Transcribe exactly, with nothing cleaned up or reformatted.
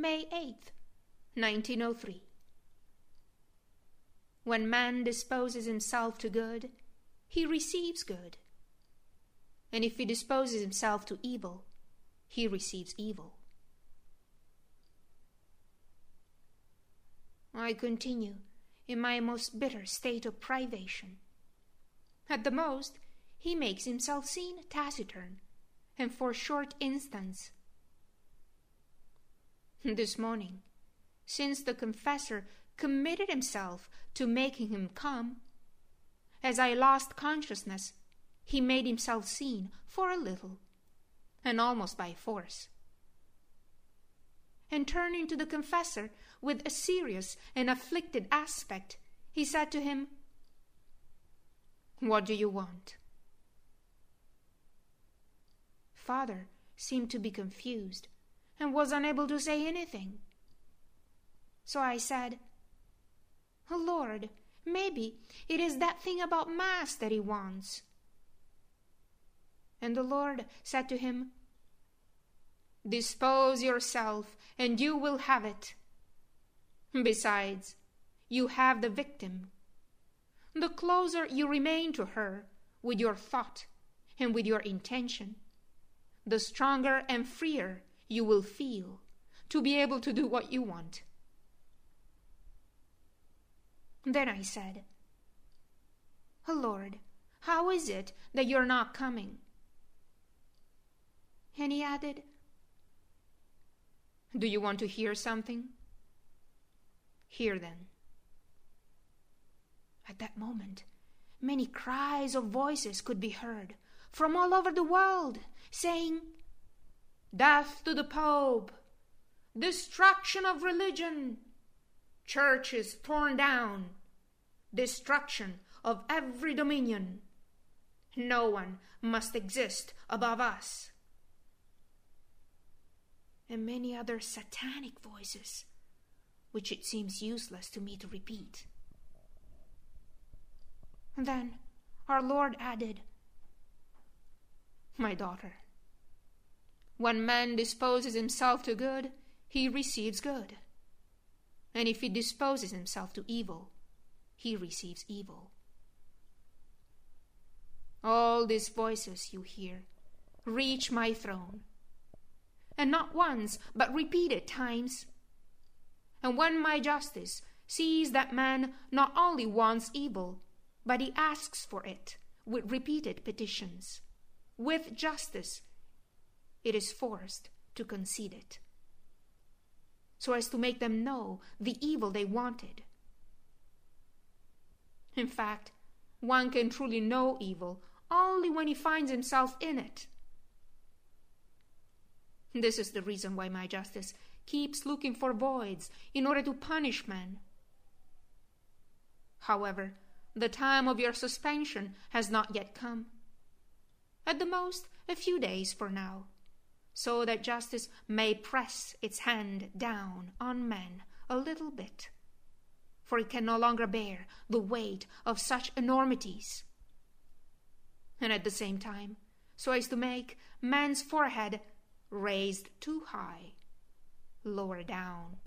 May eighth, nineteen oh three. When man disposes himself to good, he receives good. And if he disposes himself to evil, he receives evil. I continue in my most bitter state of privation. At the most, he makes himself seen taciturn, and for short instants. This morning, since the confessor committed himself to making him come, as I lost consciousness, he made himself seen for a little, and almost by force. And turning to the confessor with a serious and afflicted aspect, he said to him, "What do you want?" Father seemed to be confused and was unable to say anything. So I said, "Lord, maybe it is that thing about Mass that he wants." And the Lord said to him, "Dispose yourself, and you will have it. Besides, you have the victim. The closer you remain to her with your thought and with your intention, the stronger and freer you will feel to be able to do what you want." Then I said, "Lord, how is it that you're not coming?" And he added, "Do you want to hear something? Hear then." At that moment, many cries of voices could be heard from all over the world, saying, "Death to the Pope! Destruction of religion! Churches torn down! Destruction of every dominion! No one must exist above us!" And many other satanic voices, which it seems useless to me to repeat. Then our Lord added, "My daughter, when man disposes himself to good, he receives good. And if he disposes himself to evil, he receives evil. All these voices you hear reach my throne, and not once, but repeated times. And when my justice sees that man not only wants evil, but he asks for it with repeated petitions, with justice, it is forced to concede it, so as to make them know the evil they wanted. In fact, one can truly know evil only when he finds himself in it. This is the reason why my justice keeps looking for voids in order to punish men. However, the time of your suspension has not yet come. At the most, a few days for now, so that justice may press its hand down on men a little bit, for it can no longer bear the weight of such enormities. And at the same time, so as to make man's forehead raised too high, lower down.